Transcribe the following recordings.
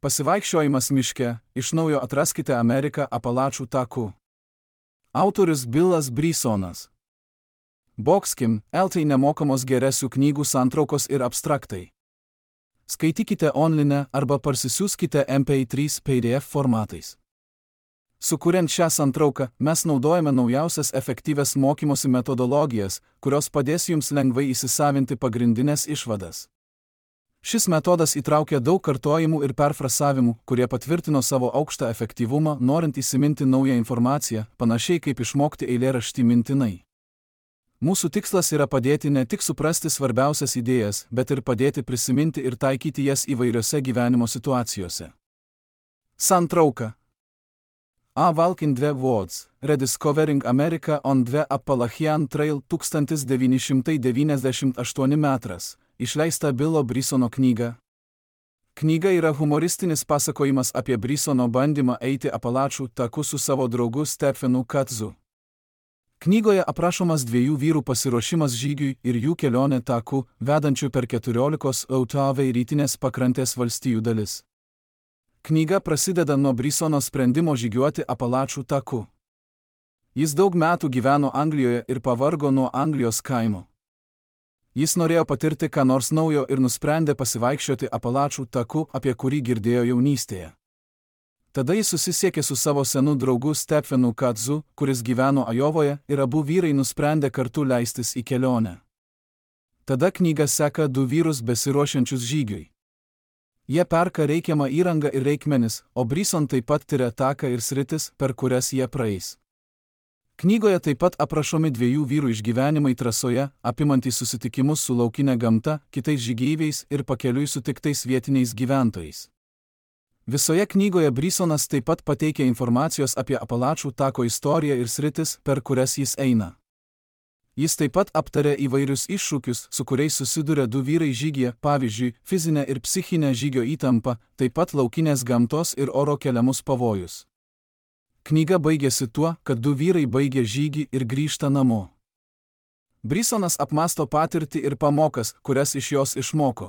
Pasivaikščiojimas miške, iš naujo atraskite Ameriką Apalačų taku. Autorius Billas Brysonas. Boxkim, LT nemokamos geresių knygų santraukos ir abstraktai. Skaitykite online arba parsisiųskite MP3 PDF formatais. Sukuriant šią santrauką, mes naudojame naujausias efektyvias mokymosi metodologijas, kurios padės jums lengvai įsisavinti pagrindinės išvadas. Šis metodas įtraukia daug kartojimų ir perfrasavimų, kurie patvirtino savo aukštą efektyvumą, norint įsiminti naują informaciją, panašiai kaip išmokti eilėraštį mintinai. Mūsų tikslas yra padėti ne tik suprasti svarbiausias idėjas, bet ir padėti prisiminti ir taikyti jas įvairiose gyvenimo situacijose. Santrauka. A Walk in 2 Words, Rediscovering America on the Appalachian Trail 1998 metras, išleista Billo Brysono knyga. Knyga yra humoristinis pasakojimas apie Brysono bandymą eiti Apalačų taku su savo draugu Stephenu Katzu. Knygoje aprašomas dviejų vyrų pasiruošimas žygiui ir jų kelionė taku, vedančių per 14 Outauvai rytinės pakrantės valstijų dalis. Knyga prasideda nuo Brysono sprendimo žygiuoti Apalačų taku. Jis daug metų gyveno Anglijoje ir pavargo nuo Anglijos kaimo. Jis norėjo patirti ką nors naujo ir nusprendė pasivaikščioti Apalačų taku, apie kurį girdėjo jaunystėje. Tada jis susisiekė su savo senu draugu Stephenu Katzu, kuris gyveno Ajovoje, ir abu vyrai nusprendė kartu leistis į kelionę. Tada knyga seka du vyrus besiruošiančius žygiui. Jie perka reikiamą įrangą ir reikmenis, o Bryson taip pat tiria taką ir sritis, per kurias jie praeis. Knygoje taip pat aprašomi dviejų vyrų išgyvenimai trasoje, apimantys susitikimus su laukinė gamta, kitais žygeiviais ir pakeliui sutiktais vietiniais gyventojais. Visoje knygoje Brysonas taip pat pateikia informacijos apie Apalačų tako istoriją ir sritis, per kurias jis eina. Jis taip pat aptarė įvairius iššūkius, su kuriais susiduria du vyrai žygyje, pavyzdžiui, fizinę ir psichinę žygio įtampą, taip pat laukinės gamtos ir oro keliamus pavojus. Knyga baigėsi tuo, kad du vyrai baigė žygį ir grįžta namo. Brysonas apmąsto patirtį ir pamokas, kurias iš jos išmoko.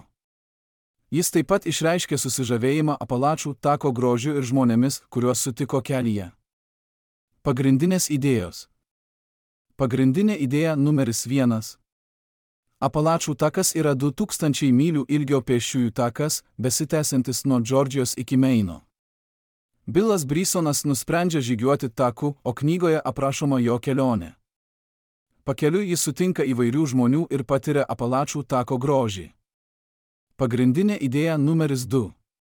Jis taip pat išreiškė susižavėjimą Apalačų tako grožiu ir žmonėmis, kuriuos sutiko kelyje. Pagrindinės idėjos. Pagrindinė idėja numeris 1. Apalačų takas yra 2000 mylių ilgio pėsčiųjų takas, besitęsiantis nuo Džordžijos iki Meino. Billas Brysonas nusprendžia žygiuoti taku, o knygoje aprašoma jo kelionė. Pakeliui jis sutinka įvairių žmonių ir patiria Apalačų tako grožį. Pagrindinė idėja numeris 2.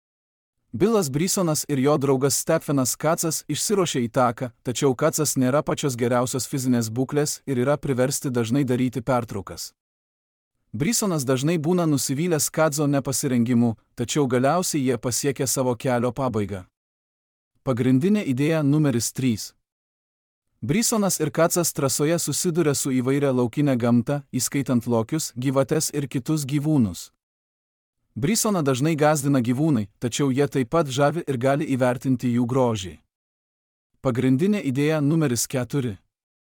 Billas Brysonas ir jo draugas Stephenas Katzas išsiruošė į taką, tačiau Katzas nėra pačios geriausios fizinės būklės ir yra priversti dažnai daryti pertraukas. Brysonas dažnai būna nusivylęs Katzo nepasirengimu, tačiau galiausiai jie pasiekia savo kelio pabaigą. Pagrindinė idėja numeris 3. Brysonas ir Katzas trasoje susiduria su įvairia laukinė gamta, įskaitant lokius, gyvates ir kitus gyvūnus. Brysoną dažnai gąsdina gyvūnai, tačiau jie taip pat žavi ir gali įvertinti jų grožį. Pagrindinė idėja numeris 4.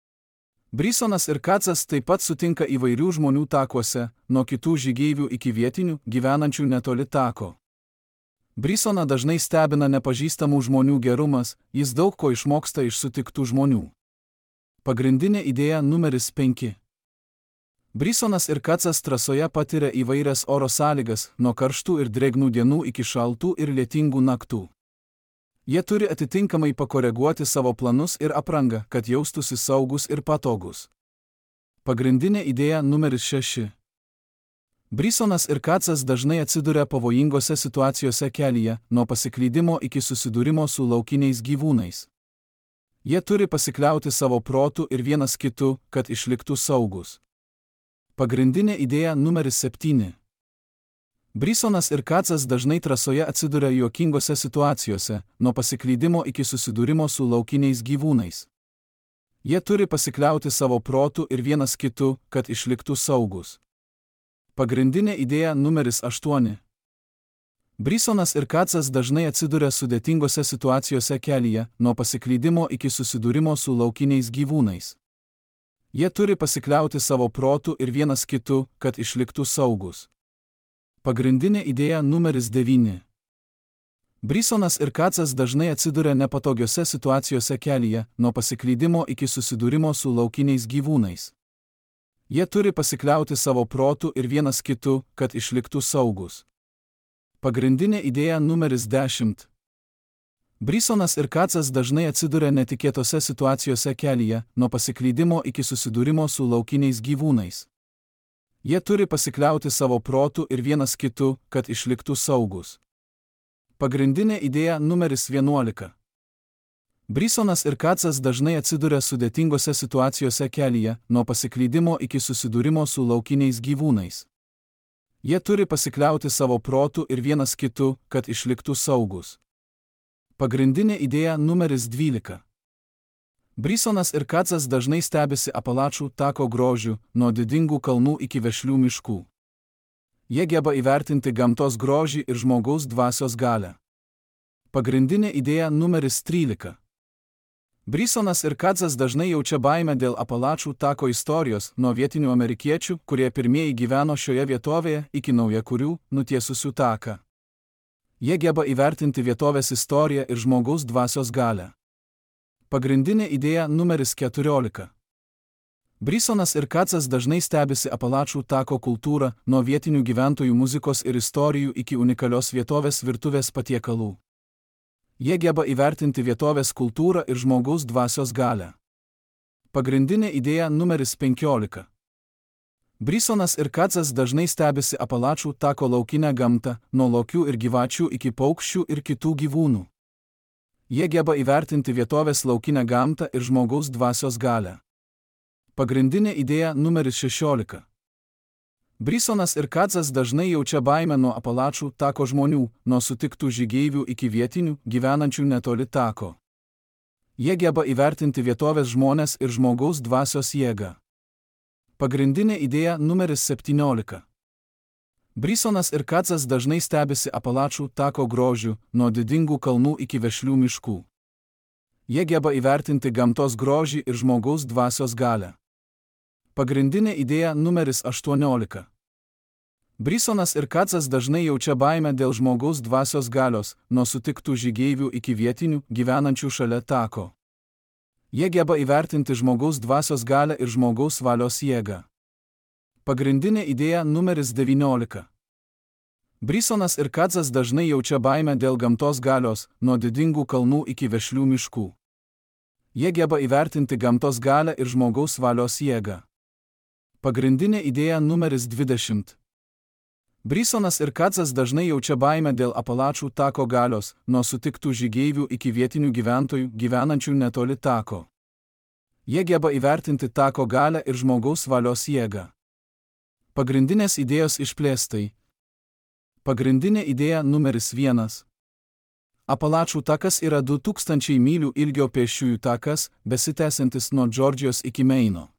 Brysonas ir Katzas taip pat sutinka įvairių žmonių takuose, nuo kitų žygeivių iki vietinių, gyvenančių netoli tako. Brysoną dažnai stebina nepažįstamų žmonių gerumas, jis daug ko išmoksta iš sutiktų žmonių. Pagrindinė idėja numeris 5. Brysonas ir Katzas trasoje patiria įvairias oro sąlygas, nuo karštų ir drėgnų dienų iki šaltų ir lietingų naktų. Jie turi atitinkamai pakoreguoti savo planus ir aprangą, kad jaustųsi saugus ir patogus. Pagrindinė idėja numeris 6. Brysonas ir Katzas dažnai atsiduria pavojingose situacijose kelyje, nuo pasiklydimo iki susidūrimo su laukiniais gyvūnais. Jie turi pasikliauti savo protu ir vienas kitu, kad išliktų saugus. Pagrindinė idėja numeris 7. Brysonas ir Katzas dažnai trasoje atsiduria juokingose situacijose, nuo pasiklydimo iki susidūrimo su laukiniais gyvūnais. Jie turi pasikliauti savo protu ir vienas kitu, kad išliktų saugus. Pagrindinė idėja numeris 8. Brysonas ir Katzas dažnai atsiduria sudėtingose situacijose kelyje, nuo pasiklydimo iki susidūrimo su laukiniais gyvūnais. Jie turi pasikliauti savo protu ir vienas kitu, kad išliktų saugus. Pagrindinė idėja numeris 9. Brisonas ir Katsas dažnai atsiduria nepatogiose situacijose kelyje, nuo pasiklydimo iki susidūrimo su laukiniais gyvūnais. Jie turi pasikliauti savo protu ir vienas kitu, kad išliktų saugus. Pagrindinė idėja numeris 10. Brisonas ir Katsas dažnai atsiduria netikėtose situacijose kelyje, nuo pasiklydimo iki susidūrimo su laukiniais gyvūnais. Jie turi pasikliauti savo protu ir vienas kitu, kad išliktų saugus. Pagrindinė idėja numeris 11. Brisonas ir Katsas dažnai atsiduria sudėtingose situacijose kelyje, nuo pasiklydimo iki susidūrimo su laukiniais gyvūnais. Jie turi pasikliauti savo protu ir vienas kitu, kad išliktų saugus. Pagrindinė idėja numeris 12. Brisonas ir Katsas dažnai stebisi Apalačų tako grožiu, nuo didingų kalnų iki vešlių miškų. Jie geba įvertinti gamtos grožį ir žmogaus dvasios galią. Pagrindinė idėja numeris 13. Brisonas ir Katsas dažnai jaučia baimę dėl Apalačų tako istorijos, nuo vietinių amerikiečių, kurie pirmieji gyveno šioje vietovėje, iki naujakurių, nutiesusių taką. Jie geba įvertinti vietovės istoriją ir žmogaus dvasios galią. Pagrindinė idėja numeris 14. Brisonas ir Katsas dažnai stebisi Apalačų tako kultūrą, nuo vietinių gyventojų muzikos ir istorijų iki unikalios vietovės virtuvės patiekalų. Jie geba įvertinti vietovės kultūrą ir žmogaus dvasios galią. Pagrindinė idėja numeris 15. Brisonas ir Katsas dažnai stebisi Apalačų tako laukinę gamtą, nuo lokių ir gyvačių iki paukščių ir kitų gyvūnų. Jie geba įvertinti vietovės laukinę gamtą ir žmogaus dvasios galią. Pagrindinė idėja numeris 16. Brisonas ir Katsas dažnai jaučia baimę nuo Apalačų tako žmonių, nuo sutiktų žygeivių iki vietinių, gyvenančių netoli tako. Jie geba įvertinti vietovės žmonės ir žmogaus dvasios jėgą. Pagrindinė idėja numeris 17. Brisonas ir Katsas dažnai stebisi Apalačų tako grožiu, nuo didingų kalnų iki vešlių miškų. Jie geba įvertinti gamtos grožį ir žmogaus dvasios galią. Pagrindinė idėja numeris 18. Brisonas ir Katsas dažnai jaučia baimę dėl žmogaus dvasios galios, nuo sutiktų žygeivių iki vietinių, gyvenančių šalia tako. Jie geba įvertinti žmogaus dvasios galią ir žmogaus valios jėgą. Pagrindinė idėja numeris 19. Brisonas ir Katsas dažnai jaučia baimę dėl gamtos galios, nuo didingų kalnų iki vešlių miškų. Jie geba įvertinti gamtos galią ir žmogaus valios jėgą. Pagrindinė idėja numeris 20. Brisonas ir Katsas dažnai jaučia baimę dėl Apalačų tako galios, nuo sutiktų žygeivių iki vietinių gyventojų, gyvenančių netoli tako. Jie geba įvertinti tako galią ir žmogaus valios jėgą. Pagrindinės idėjos išplėstai. Pagrindinė idėja numeris 1. Apalačų takas yra 2000 mylių ilgio pėsčiųjų takas, besitęsiantis nuo Džordžijos iki Meino.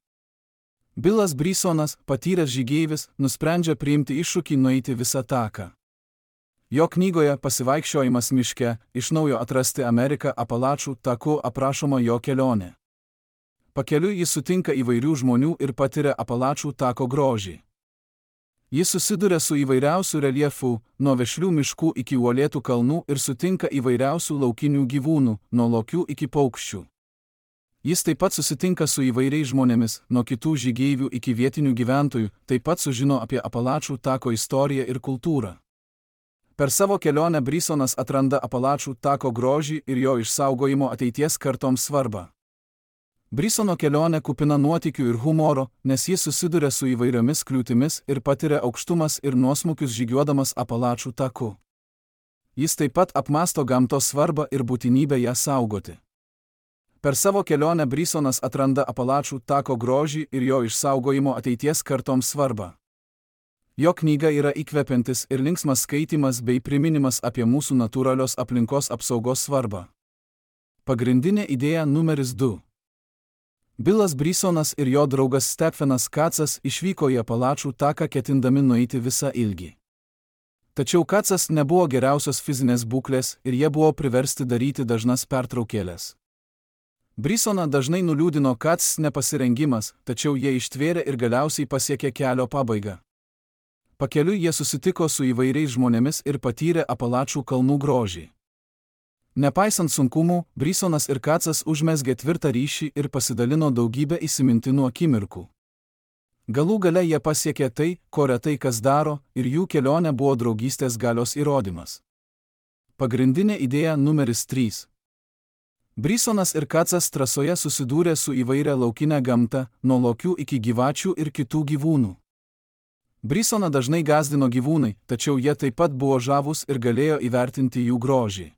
Bilas Brisonas, patyręs žygeivis, nusprendžia priimti iššūkį nueiti visą taką. Jo knygoje Pasivaikščiojimas miške, iš naujo atrasti Ameriką Apalačų taku aprašoma jo kelionė. Pakeliui jis sutinka įvairių žmonių ir patiria Apalačų tako grožį. Jis susiduria su įvairiausių reljefų, nuo vešlių miškų iki uolėtų kalnų ir sutinka įvairiausių laukinių gyvūnų, nuo lokių iki paukščių. Jis taip pat susitinka su įvairiais žmonėmis, nuo kitų žygeivių iki vietinių gyventojų, taip pat sužino apie Apalačų tako istoriją ir kultūrą. Per savo kelionę Brisonas atranda Apalačų tako grožį ir jo išsaugojimo ateities kartoms svarbą. Brisono kelionė kupina nuotykių ir humoro, nes jis susiduria su įvairiomis kliūtimis ir patiria aukštumas ir nuosmukius žygiuodamas Apalačų taku. Jis taip pat apmąsto gamtos svarbą ir būtinybę ją saugoti. Per savo kelionę Brisonas atranda Apalačų tako grožį ir jo išsaugojimo ateities kartoms svarbą. Jo knyga yra įkvepiantis ir linksmas skaitymas bei priminimas apie mūsų natūralios aplinkos apsaugos svarbą. Pagrindinė idėja numeris 2. Bilas Brisonas ir jo draugas Stephenas Katsas išvyko į Apalačų taką ketindami nueiti visą ilgį. Tačiau Katsas nebuvo geriausios fizinės būklės ir jie buvo priversti daryti dažnas pertraukėlės. Brisoną dažnai nuliūdino Kats nepasirengimas, tačiau jie ištvėrė ir galiausiai pasiekė kelio pabaigą. Pakeliui jie susitiko su įvairiais žmonėmis ir patyrė Apalačų kalnų grožį. Nepaisant sunkumų, Brisonas ir Kacas užmezgė tvirtą ryšį ir pasidalino daugybę įsimintinų akimirkų. Galų gale jie pasiekė tai, ko retai kas daro, ir jų kelionė buvo draugystės galios įrodymas. Pagrindinė idėja numeris 3. Brisonas ir Kacas trasoje susidūrė su įvairia laukinė gamta, nuo lokių iki gyvačių ir kitų gyvūnų. Brisoną dažnai gąsdino gyvūnai, tačiau jie taip pat buvo žavūs ir galėjo įvertinti jų grožį.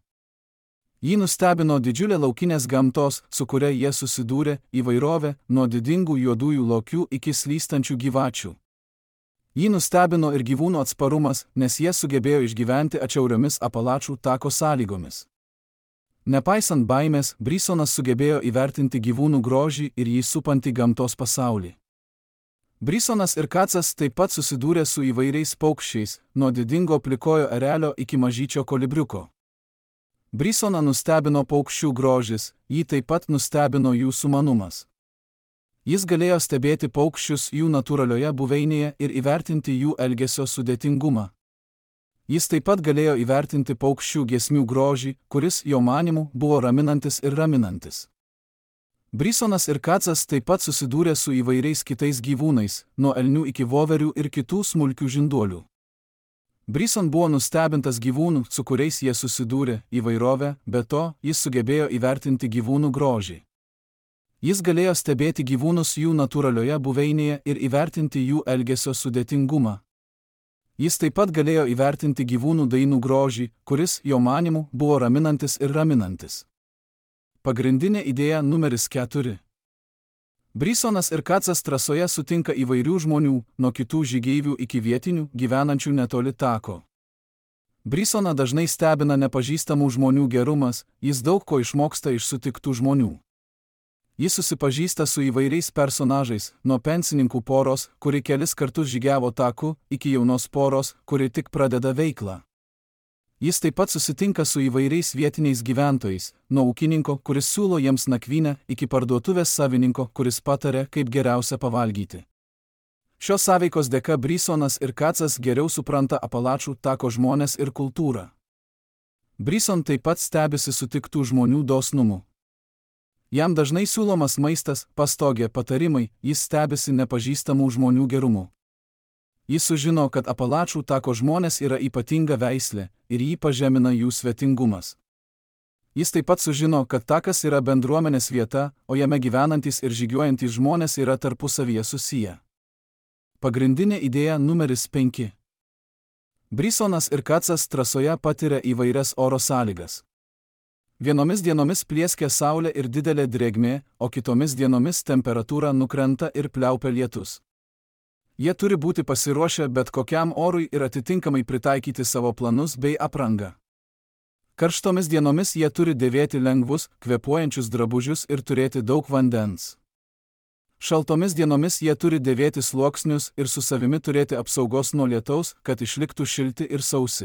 Jį nustebino didžiulė laukinės gamtos, su kuria jie susidūrė, įvairovė, nuo didingų juodųjų lokių iki slystančių gyvačių. Jį nustebino ir gyvūnų atsparumas, nes jie sugebėjo išgyventi atšiauriomis Apalačų tako sąlygomis. Nepaisant baimės, Brisonas sugebėjo įvertinti gyvūnų grožį ir jį supantį gamtos pasaulį. Brisonas ir Kacas taip pat susidūrė su įvairiais paukščiais, nuo didingo plikojo erelio iki mažyčio kolibriuko. Brisoną nustebino paukščių grožis, jį taip pat nustebino jų sumanumas. Jis galėjo stebėti paukščius jų natūralioje buveinėje ir įvertinti jų elgesio sudėtingumą. Jis taip pat galėjo įvertinti paukščių giesmių grožį, kuris, jo manymu, buvo raminantis ir raminantis. Brisonas ir Kacas taip pat susidūrė su įvairiais kitais gyvūnais, nuo elnių iki voverių ir kitų smulkių žinduolių. Brison buvo nustebintas gyvūnų, su kuriais jie susidūrė, įvairovę, be to, jis sugebėjo įvertinti gyvūnų grožį. Jis galėjo stebėti gyvūnus jų natūralioje buveinėje ir įvertinti jų elgesio sudėtingumą. Jis taip pat galėjo įvertinti gyvūnų dainų grožį, kuris, jo manymu, buvo raminantis ir raminantis. Pagrindinė idėja numeris 4. Brisonas ir Kacas trasoje sutinka įvairių žmonių, nuo kitų žygeivių iki vietinių, gyvenančių netoli tako. Brisoną dažnai stebina nepažįstamų žmonių gerumas, jis daug ko išmoksta iš sutiktų žmonių. Jis susipažįsta su įvairiais personažais, nuo pensininkų poros, kuri kelis kartus žygiavo taku, iki jaunos poros, kuri tik pradeda veiklą. Jis taip pat susitinka su įvairiais vietiniais gyventojais, nuo ūkininko, kuris siūlo jiems nakvynę, iki parduotuvės savininko, kuris pataria, kaip geriausia pavalgyti. Šios sąveikos dėka Brisonas ir Kacas geriau supranta Apalačų tako žmones ir kultūrą. Brison taip pat stebisi sutiktų žmonių dosnumu. Jam dažnai siūlomas maistas, pastogė, patarimai, jis stebisi nepažįstamų žmonių gerumu. Jis sužino, kad Apalačų tako žmonės yra ypatinga veislė ir jį pažemina jų svetingumas. Jis taip pat sužino, kad takas yra bendruomenės vieta, o jame gyvenantys ir žygiuojantys žmonės yra tarpusavyje susiję. Pagrindinė idėja numeris 5. Brisonas ir Kacas trasoje patiria įvairias oro sąlygas. Vienomis dienomis plieskia saulė ir didelė drėgmė, o kitomis dienomis temperatūra nukrenta ir pliaupia lietus. Jie turi būti pasiruošę bet kokiam orui ir atitinkamai pritaikyti savo planus bei aprangą. Karštomis dienomis jie turi dėvėti lengvus, kvėpuojančius drabužius ir turėti daug vandens. Šaltomis dienomis jie turi dėvėti sluoksnius ir su savimi turėti apsaugos nuo lietaus, kad išliktų šilti ir sausi.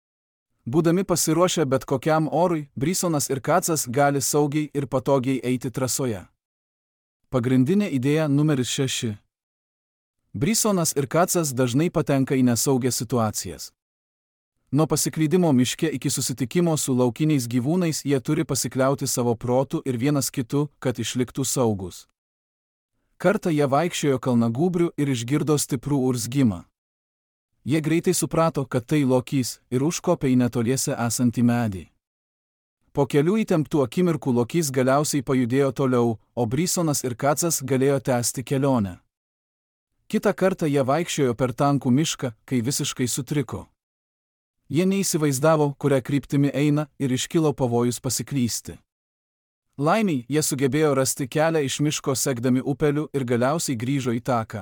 Būdami pasiruošę bet kokiam orui, Brisonas ir Kacas gali saugiai ir patogiai eiti trasoje. Pagrindinė idėja numeris 6. Brisonas ir Kacas dažnai patenka į nesaugias situacijas. Nuo pasiklydimo miške iki susitikimo su laukiniais gyvūnais jie turi pasikliauti savo protu ir vienas kitu, kad išliktų saugus. Kartą jie vaikščiojo kalnagūbriu ir išgirdo stiprų urzgimą. Jie greitai suprato, kad tai lokys, ir užkopė į netoliese esantį medį. Po kelių įtemptų akimirkų lokys galiausiai pajudėjo toliau, o Brisonas ir Kacas galėjo tęsti kelionę. Kitą kartą jie vaikščiojo per tankų mišką, kai visiškai sutriko. Jie neįsivaizdavo, kuria kryptimi eina, ir iškilo pavojus pasiklysti. Laimiai, jie sugebėjo rasti kelią iš miško sekdami upeliu ir galiausiai grįžo į taką.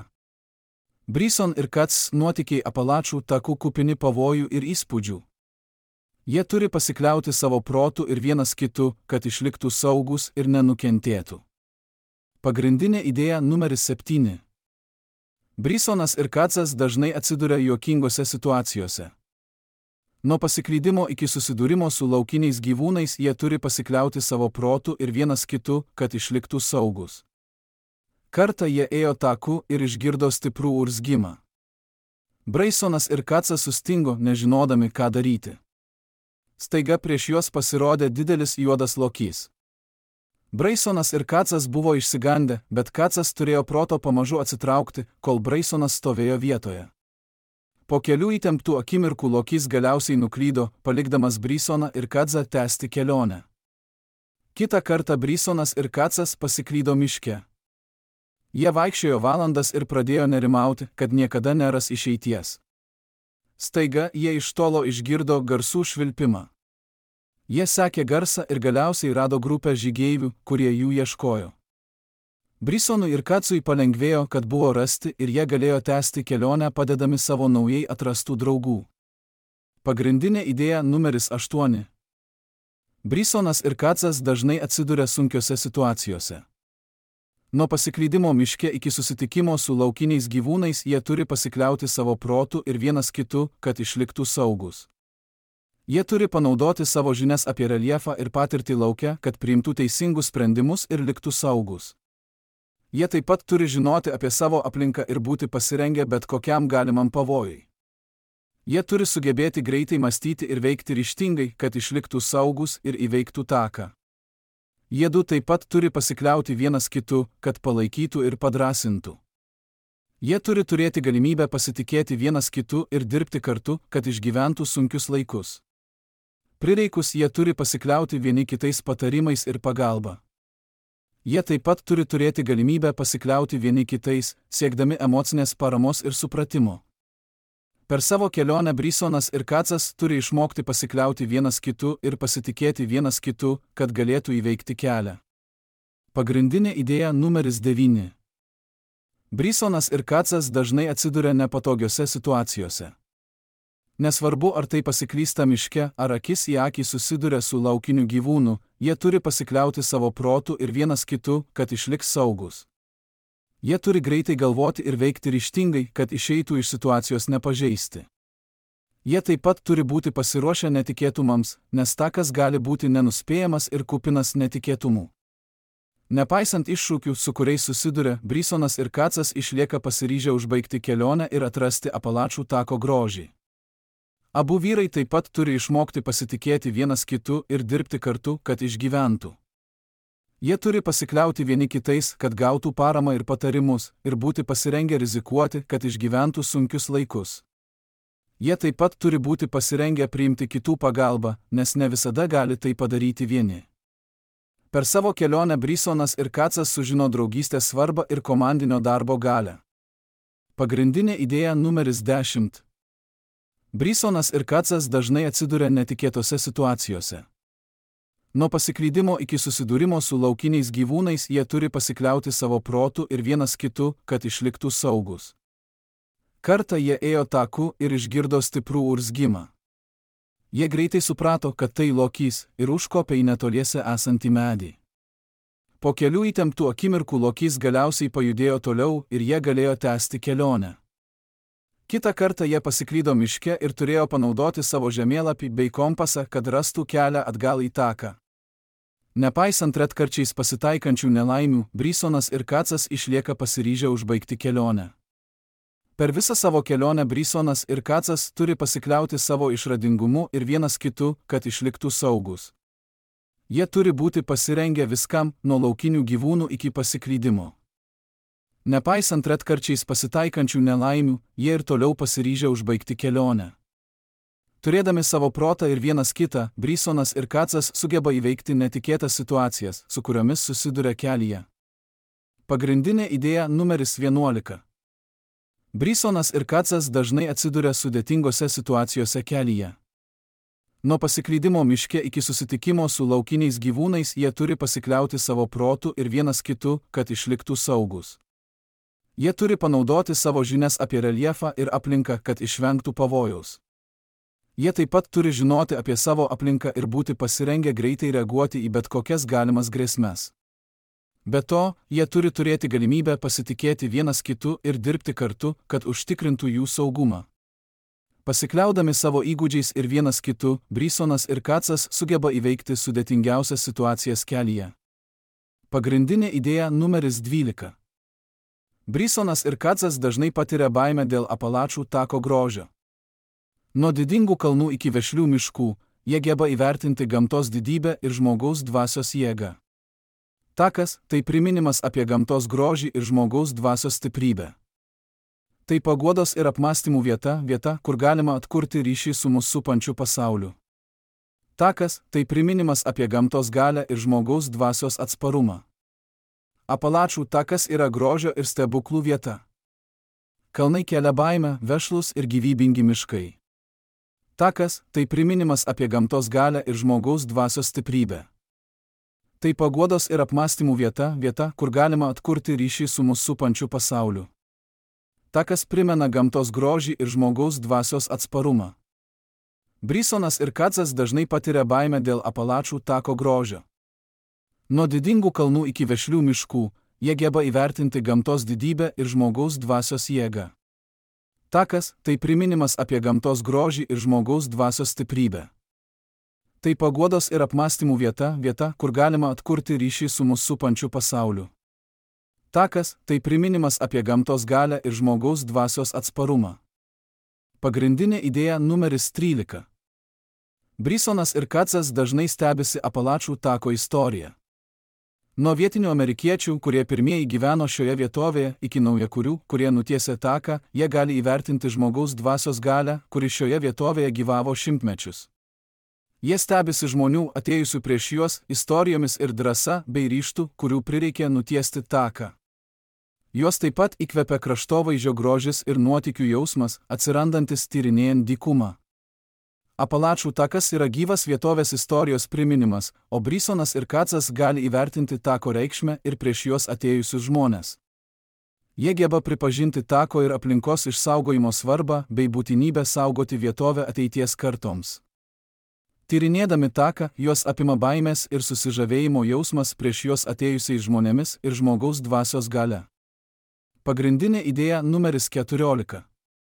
Brison ir Kacas nuotykiai Apalačų takų kupini pavojų ir įspūdžių. Jie turi pasikliauti savo protu ir vienas kitu, kad išliktų saugus ir nenukentėtų. Pagrindinė idėja numeris 7. Brisonas ir Kacas dažnai atsiduria juokingose situacijose. Nuo pasiklydimo iki susidūrimo su laukiniais gyvūnais jie turi pasikliauti savo protu ir vienas kitu, kad išliktų saugus. Kartą jie ėjo taku ir išgirdo stiprų urzgimą. Brisonas ir Kacas sustingo, nežinodami, ką daryti. Staiga prieš juos pasirodė didelis juodas lokys. Braisonas ir Kacas buvo išsigandę, bet Kacas turėjo proto pamažu atsitraukti, kol Braisonas stovėjo vietoje. Po kelių įtemptų akimirkų lokys galiausiai nuklydo, palikdamas Brisoną ir Kacą tęsti kelionę. Kitą kartą Brisonas ir Kacas pasiklydo miške. Jie vaikščiojo valandas ir pradėjo nerimauti, kad niekada neras išeities. Staiga jie iš tolo išgirdo garsų švilpimą. Jie sekė garsą ir galiausiai rado grupę žygeivių, kurie jų ieškojo. Brisonui ir Kacui palengvėjo, kad buvo rasti ir jie galėjo tęsti kelionę padedami savo naujai atrastų draugų. Pagrindinė idėja numeris 8. Brisonas ir Kacas dažnai atsiduria sunkiose situacijose. Nuo pasiklydimo miške iki susitikimo su laukiniais gyvūnais jie turi pasikliauti savo protu ir vienas kitu, kad išliktų saugus. Jie turi panaudoti savo žinias apie reljefą ir patirtį lauke, kad priimtų teisingus sprendimus ir liktų saugus. Jie taip pat turi žinoti apie savo aplinką ir būti pasirengę bet kokiam galimam pavojui. Jie turi sugebėti greitai mąstyti ir veikti ryžtingai, kad išliktų saugus ir įveiktų taką. Jie du taip pat turi pasikliauti vienas kitu, kad palaikytų ir padrasintų. Jie turi turėti galimybę pasitikėti vienas kitu ir dirbti kartu, kad išgyventų sunkius laikus. Prireikus jie turi pasikliauti vieni kitais patarimais ir pagalba. Jie taip pat turi turėti galimybę pasikliauti vieni kitais, siekdami emocinės paramos ir supratimo. Per savo kelionę Brisonas ir Kacas turi išmokti pasikliauti vienas kitu ir pasitikėti vienas kitu, kad galėtų įveikti kelią. Pagrindinė idėja numeris 9. Brisonas ir Kacas dažnai atsiduria nepatogiose situacijose. Nesvarbu, ar tai pasiklysta miške, ar akis į akį susiduria su laukiniu gyvūnu, jie turi pasikliauti savo protu ir vienas kitu, kad išliks saugus. Jie turi greitai galvoti ir veikti ryžtingai, kad išeitų iš situacijos nepažeisti. Jie taip pat turi būti pasiruošę netikėtumams, nes takas gali būti nenuspėjamas ir kupinas netikėtumų. Nepaisant iššūkių, su kuriais susiduria, Brisonas ir Kacas išlieka pasiryžę užbaigti kelionę ir atrasti Apalačų tako grožį. Abu vyrai taip pat turi išmokti pasitikėti vienas kitu ir dirbti kartu, kad išgyventų. Jie turi pasikliauti vieni kitais, kad gautų paramą ir patarimus, ir būti pasirengę rizikuoti, kad išgyventų sunkius laikus. Jie taip pat turi būti pasirengę priimti kitų pagalbą, nes ne visada gali tai padaryti vieni. Per savo kelionę Brisonas ir Kacas sužino draugystės svarbą ir komandinio darbo galią. Pagrindinė idėja numeris 10. Brisonas ir Kacas dažnai atsiduria netikėtose situacijose. Nuo pasiklydimo iki susidūrimo su laukiniais gyvūnais jie turi pasikliauti savo protu ir vienas kitu, kad išliktų saugus. Kartą jie ėjo taku ir išgirdo stiprų urzgimą. Jie greitai suprato, kad tai lokys, ir užkopė į netoliese esantį medį. Po kelių įtemptų akimirkų lokys galiausiai pajudėjo toliau ir jie galėjo tęsti kelionę. Kitą kartą jie pasiklydo miške ir turėjo panaudoti savo žemėlapį bei kompasą, kad rastų kelią atgal į taką. Nepaisant retkarčiais pasitaikančių nelaimių, Brisonas ir Kacas išlieka pasiryžę užbaigti kelionę. Per visą savo kelionę Brisonas ir Kacas turi pasikliauti savo išradingumu ir vienas kitu, kad išliktų saugus. Jie turi būti pasirengę viskam, nuo laukinių gyvūnų iki pasiklydimo. Nepaisant retkarčiais pasitaikančių nelaimių, jie ir toliau pasiryžę užbaigti kelionę. Turėdami savo protą ir vienas kitą, Brisonas ir Kacas sugeba įveikti netikėtas situacijas, su kuriomis susiduria kelyje. Pagrindinė idėja numeris 11. Brisonas ir Kacas dažnai atsiduria sudėtingose situacijose kelyje. Nuo pasiklydimo miške iki susitikimo su laukiniais gyvūnais jie turi pasikliauti savo protu ir vienas kitu, kad išliktų saugus. Jie turi panaudoti savo žinias apie reljefą ir aplinką, kad išvengtų pavojaus. Jie taip pat turi žinoti apie savo aplinką ir būti pasirengę greitai reaguoti į bet kokias galimas grėsmes. Be to, jie turi turėti galimybę pasitikėti vienas kitu ir dirbti kartu, kad užtikrintų jų saugumą. Pasikliaudami savo įgūdžiais ir vienas kitu, Brisonas ir Kacas sugeba įveikti sudėtingiausias situacijas kelyje. Pagrindinė idėja numeris 12. Brisonas ir Kacas dažnai patiria baimę dėl Apalačų tako grožio. Nuo didingų kalnų iki vešlių miškų, jie geba įvertinti gamtos didybę ir žmogaus dvasios jėgą. Takas – tai priminimas apie gamtos grožį ir žmogaus dvasios stiprybę. Tai paguodos ir apmąstymų vieta, kur galima atkurti ryšį su mus supančiu pasauliu. Takas – tai priminimas apie gamtos galią ir žmogaus dvasios atsparumą. Apalačų takas yra grožio ir stebuklų vieta. Kalnai kelia baimę, vešlūs ir gyvybingi miškai. Takas – tai priminimas apie gamtos galią ir žmogaus dvasios stiprybę. Tai paguodos ir apmąstymų vieta, kur galima atkurti ryšį su mus supančiu pasauliu. Takas primena gamtos grožį ir žmogaus dvasios atsparumą. Brisonas ir Kadzas dažnai patiria baimę dėl Apalačų tako grožio. Nuo didingų kalnų iki vešlių miškų, jie geba įvertinti gamtos didybę ir žmogaus dvasios jėgą. Takas – tai priminimas apie gamtos grožį ir žmogaus dvasios stiprybę. Tai paguodos ir apmąstymų vieta, kur galima atkurti ryšį su mus supančiu pasauliu. Takas – tai priminimas apie gamtos galią ir žmogaus dvasios atsparumą. Pagrindinė idėja numeris 13. Brisonas ir Kadzas dažnai stebisi Apalačų tako istoriją. Nuo vietinių amerikiečių, kurie pirmieji gyveno šioje vietovėje, iki naujakurių, kurie nutiesė taką, jie gali įvertinti žmogaus dvasios galią, kuri šioje vietovėje gyvavo šimtmečius. Jie stebisi žmonių atėjusių prieš juos istorijomis ir drąsa bei ryžtų, kurių prireikė nutiesti taką. Juos taip pat įkvepia kraštovaizdžio grožis ir nuotykių jausmas, atsirandantis tyrinėjant dykumą. Apalačų takas yra gyvas vietovės istorijos priminimas, o Brisonas ir Kadzas gali įvertinti tako reikšmę ir prieš juos atėjusius žmones. Jie geba pripažinti tako ir aplinkos išsaugojimo svarbą bei būtinybę saugoti vietovę ateities kartoms. Tyrinėdami taką, juos apima baimės ir susižavėjimo jausmas prieš juos atėjusiais žmonėmis ir žmogaus dvasios galia. Pagrindinė idėja numeris 14.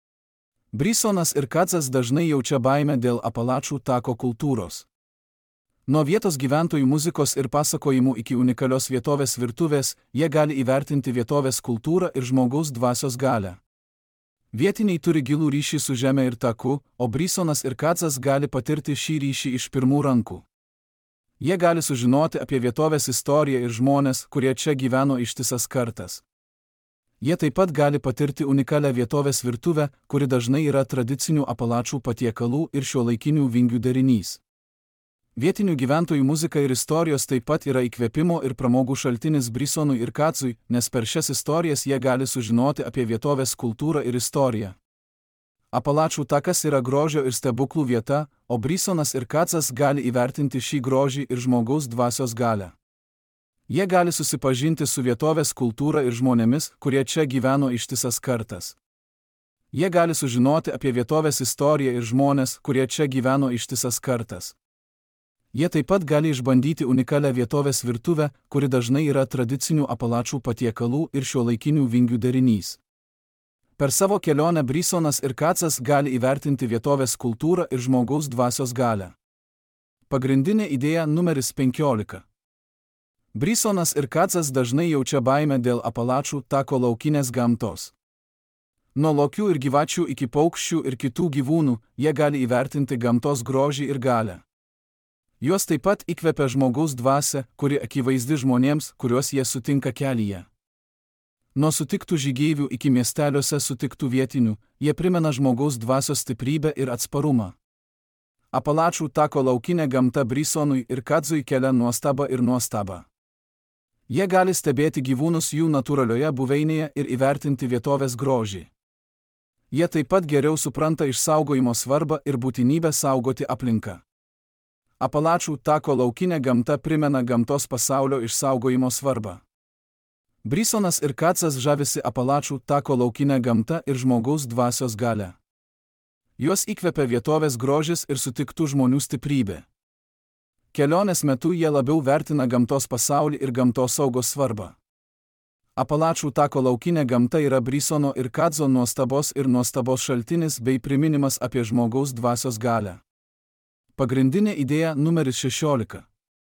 Brisonas ir Kadzas dažnai jaučia baimę dėl Apalačų tako kultūros. Nuo vietos gyventojų muzikos ir pasakojimų iki unikalios vietovės virtuvės, jie gali įvertinti vietovės kultūrą ir žmogaus dvasios galią. Vietiniai turi gilų ryšį su žeme ir taku, o Brisonas ir Kadzas gali patirti šį ryšį iš pirmų rankų. Jie gali sužinoti apie vietovės istoriją ir žmones, kurie čia gyveno ištisas kartas. Jie taip pat gali patirti unikalią vietovės virtuvę, kuri dažnai yra tradicinių Apalačų patiekalų ir šiuolaikinių vingių derinys. Vietinių gyventojų muzika ir istorijos taip pat yra įkvėpimo ir pramogų šaltinis Brisonui ir Kadzui, nes per šias istorijas jie gali sužinoti apie vietovės kultūrą ir istoriją. Apalačų takas yra grožio ir stebuklų vieta, o Brisonas ir Kadzas gali įvertinti šį grožį ir žmogaus dvasios galią. Jie gali susipažinti su vietovės kultūra ir žmonėmis, kurie čia gyveno ištisas kartas. Jie gali sužinoti apie vietovės istoriją ir žmones, kurie čia gyveno ištisas kartas. Jie taip pat gali išbandyti unikalią vietovės virtuvę, kuri dažnai yra tradicinių Apalačų patiekalų ir šiuolaikinių vingių derinys. Per savo kelionę Brisonas ir Kadzas gali įvertinti vietovės kultūrą ir žmogaus dvasios galią. Pagrindinė idėja numeris 15. Brisonas ir Kadzas dažnai jaučia baimę dėl Apalačų tako laukinės gamtos. Nuo lokių ir gyvačių iki paukščių ir kitų gyvūnų, jie gali įvertinti gamtos grožį ir galią. Juos taip pat įkvepia žmogaus dvasia, kuri akivaizdi žmonėms, kuriuos jie sutinka kelyje. Nuo sutiktų žygeivių iki miesteliuose sutiktų vietinių, jie primena žmogaus dvasios stiprybę ir atsparumą. Apalačų tako laukinė gamta Brisonui ir Kadzui kelia nuostabą ir nuostabą. Jie gali stebėti gyvūnus jų natūralioje buveinėje ir įvertinti vietovės grožį. Jie taip pat geriau supranta išsaugojimo svarbą ir būtinybę saugoti aplinką. Apalačų tako laukinė gamta primena gamtos pasaulio išsaugojimo svarbą. Brisonas ir Kadzas žavisi Apalačų tako laukinė gamta ir žmogaus dvasios galia. Juos įkvepia vietovės grožis ir sutiktų žmonių stiprybė. Kelionės metu jie labiau vertina gamtos pasaulį ir gamtos saugos svarbą. Apalačų tako laukinė gamta yra Brisono ir Kadzo nuostabos ir nuostabos šaltinis bei priminimas apie žmogaus dvasios galią. Pagrindinė idėja numeris 16.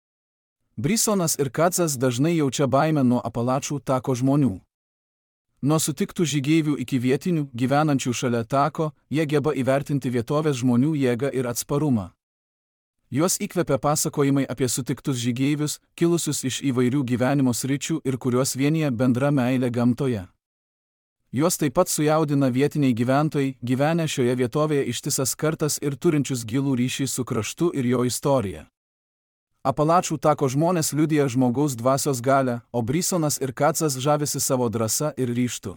Brisonas ir Kadzas dažnai jaučia baimę nuo Apalačų tako žmonių. Nuo sutiktų žygeivių iki vietinių, gyvenančių šalia tako, jie geba įvertinti vietovės žmonių jėgą ir atsparumą. Juos įkvepia pasakojimai apie sutiktus žygeivius, kilusius iš įvairių gyvenimo sričių ir kuriuos vienyje bendra meilė gamtoje. Juos taip pat sujaudina vietiniai gyventojai, gyvenę šioje vietovėje ištisas kartas ir turinčius gilų ryšį su kraštu ir jo istorija. Apalačų tako žmonės liudija žmogaus dvasios galią, o Brisonas ir Kadzas žavisi savo drąsa ir ryžtu.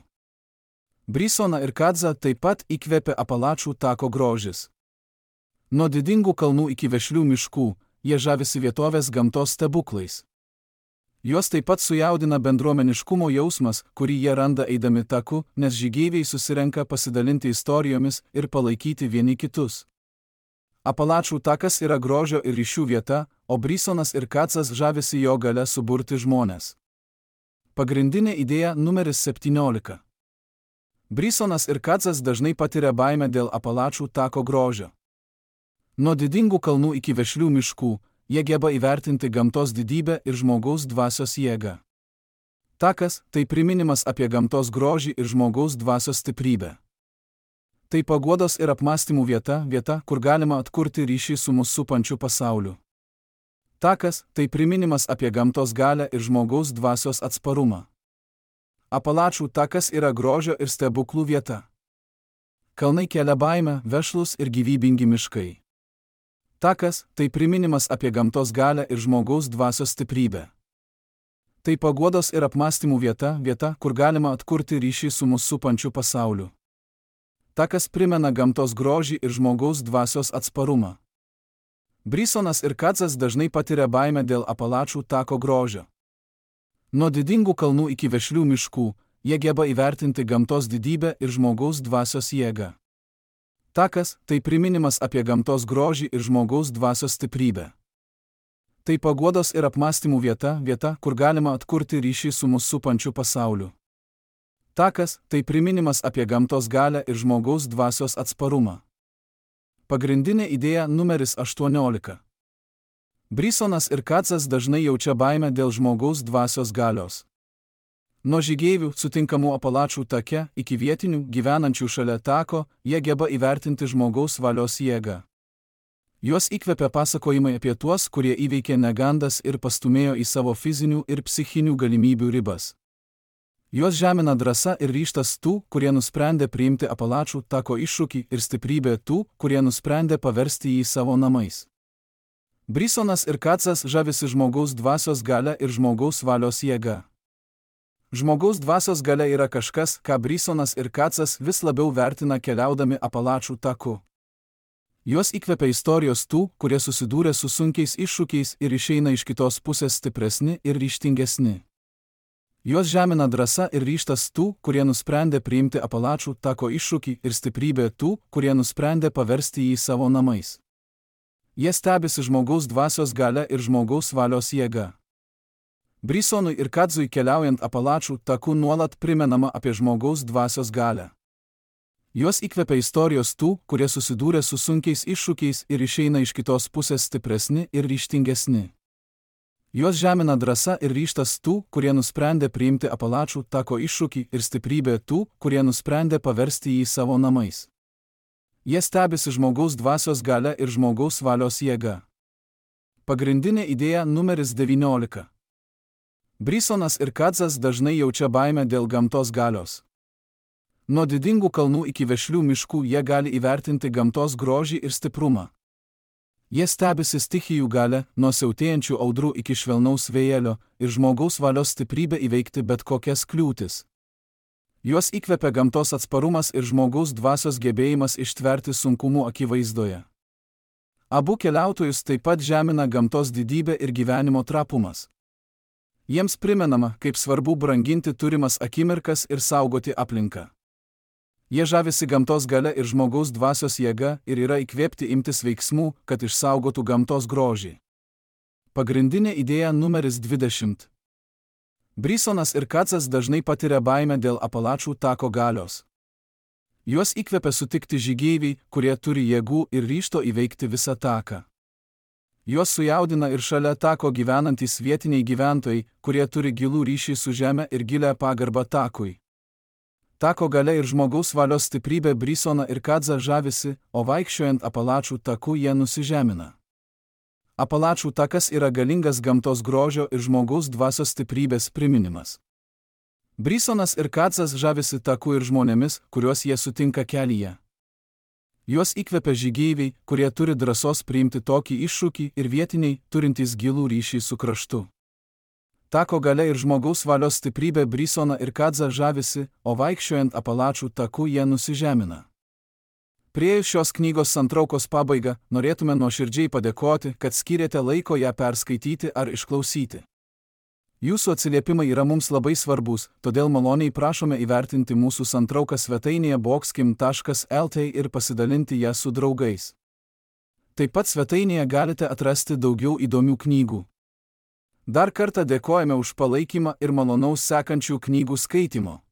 Brisoną ir Kadzą taip pat įkvepia Apalačų tako grožis. Nuo didingų kalnų iki vešlių miškų, jie žavisi vietovės gamtos stebuklais. Juos taip pat sujaudina bendruomeniškumo jausmas, kurį jie randa eidami taku, nes žygeiviai susirenka pasidalinti istorijomis ir palaikyti vieni kitus. Apalačų takas yra grožio ir ryšių vieta, o Brisonas ir Kadzas žavisi jo galia suburti žmones. Pagrindinė idėja numeris 17. Brisonas ir Kadzas dažnai patiria baimę dėl Apalačų tako grožio. Nuo didingų kalnų iki vešlių miškų, jie geba įvertinti gamtos didybę ir žmogaus dvasios jėgą. Takas – tai priminimas apie gamtos grožį ir žmogaus dvasios stiprybę. Tai paguodos ir apmąstymų vieta, kur galima atkurti ryšį su mus supančiu pasauliu. Takas – tai priminimas apie gamtos galią ir žmogaus dvasios atsparumą. Apalačų takas yra grožio ir stebuklų vieta. Kalnai kelia baimę, vešlūs ir gyvybingi miškai. Takas – tai priminimas apie gamtos galią ir žmogaus dvasios stiprybę. Tai paguodos ir apmąstymų vieta, kur galima atkurti ryšį su mus supančiu pasauliu. Takas primena gamtos grožį ir žmogaus dvasios atsparumą. Brisonas ir Kadzas dažnai patiria baimę dėl Apalačų tako grožio. Nuo didingų kalnų iki vešlių miškų, jie geba įvertinti gamtos didybę ir žmogaus dvasios jėgą. Takas – tai priminimas apie gamtos grožį ir žmogaus dvasios stiprybę. Tai paguodos ir apmąstymų vieta, kur galima atkurti ryšį su mus supančiu pasauliu. Takas – tai priminimas apie gamtos galią ir žmogaus dvasios atsparumą. Pagrindinė idėja numeris 18. Brisonas ir Kadzas dažnai jaučia baimę dėl žmogaus dvasios galios. Nuo žygeivių, sutinkamų Apalačų take, iki vietinių, gyvenančių šalia tako, jie geba įvertinti žmogaus valios jėgą. Juos įkvepia pasakojimai apie tuos, kurie įveikė negandas ir pastumėjo į savo fizinių ir psichinių galimybių ribas. Juos žemina drąsa ir ryžtas tų, kurie nusprendė priimti Apalačų tako iššūkį ir stiprybė tų, kurie nusprendė paversti jį savo namais. Brisonas ir Kadzas žavisi žmogaus dvasios galia ir žmogaus valios jėga. Žmogaus dvasios galia yra kažkas, ką Brisonas ir Kadzas vis labiau vertina keliaudami Apalačų taku. Juos įkvepia istorijos tų, kurie susidūrė su sunkiais iššūkiais ir išeina iš kitos pusės stipresni ir ryžtingesni. Juos žemina drąsa ir ryžtas tų, kurie nusprendė priimti Apalačų tako iššūkį ir stiprybė tų, kurie nusprendė paversti jį savo namais. Jie stebisi žmogaus dvasios galia ir žmogaus valios jėga. Brisonui ir Kadzui keliaujant Apalačų taku nuolat primenama apie žmogaus dvasios galią. Juos įkvepia istorijos tų, kurie susidūrė su sunkiais iššūkiais ir išeina iš kitos pusės stipresni ir ryžtingesni. Juos žemina drąsa ir ryžtas tų, kurie nusprendė priimti Apalačų tako iššūkį ir stiprybė tų, kurie nusprendė paversti jį savo namais. Jie stebisi žmogaus dvasios galia ir žmogaus valios jėga. Pagrindinė idėja numeris 19. Brisonas ir Kadzas dažnai jaučia baimę dėl gamtos galios. Nuo didingų kalnų iki vešlių miškų jie gali įvertinti gamtos grožį ir stiprumą. Jie stebisi stichijų galia, nuo siautėjančių audrų iki švelnaus vėjelio ir žmogaus valios stiprybę įveikti bet kokias kliūtis. Juos įkvepia gamtos atsparumas ir žmogaus dvasios gebėjimas ištverti sunkumų akivaizdoje. Abu keliautojus taip pat žemina gamtos didybė ir gyvenimo trapumas. Jiems primenama, kaip svarbu branginti turimas akimirkas ir saugoti aplinką. Jie žavisi gamtos galia ir žmogaus dvasios jėga ir yra įkvėpti imtis veiksmų, kad išsaugotų gamtos grožį. Pagrindinė idėja numeris 20. Brisonas ir Kadzas dažnai patiria baimę dėl Apalačų tako galios. Juos įkvepia sutikti žygeiviai, kurie turi jėgų ir ryžto įveikti visą taką. Juos sujaudina ir šalia tako gyvenantys vietiniai gyventojai, kurie turi gilų ryšį su žeme ir gilią pagarbą takui. Tako galia ir žmogaus valios stiprybė Brisoną ir Kadzą žavisi, o vaikščiojant Apalačų taku jie nusižemina. Apalačų takas yra galingas gamtos grožio ir žmogaus dvasios stiprybės priminimas. Brisonas ir Katsas žavisi taku ir žmonėmis, kuriuos jie sutinka kelyje. Juos įkvepia žygeiviai, kurie turi drąsos priimti tokį iššūkį, ir vietiniai, turintys gilų ryšį su kraštu. Tako galia ir žmogaus valios stiprybė Brisoną ir Katsą žavisi, o vaikščiojant Apalačų taku jie nusižemina. Priėjus šios knygos santraukos pabaigą, norėtume nuoširdžiai padėkoti, kad skyrėte laiko ją perskaityti ar išklausyti. Jūsų atsiliepimai yra mums labai svarbus, todėl maloniai prašome įvertinti mūsų santrauką svetainėje boxkim.lt ir pasidalinti ją su draugais. Taip pat svetainėje galite atrasti daugiau įdomių knygų. Dar kartą dėkojame už palaikymą ir malonaus sekančių knygų skaitimo.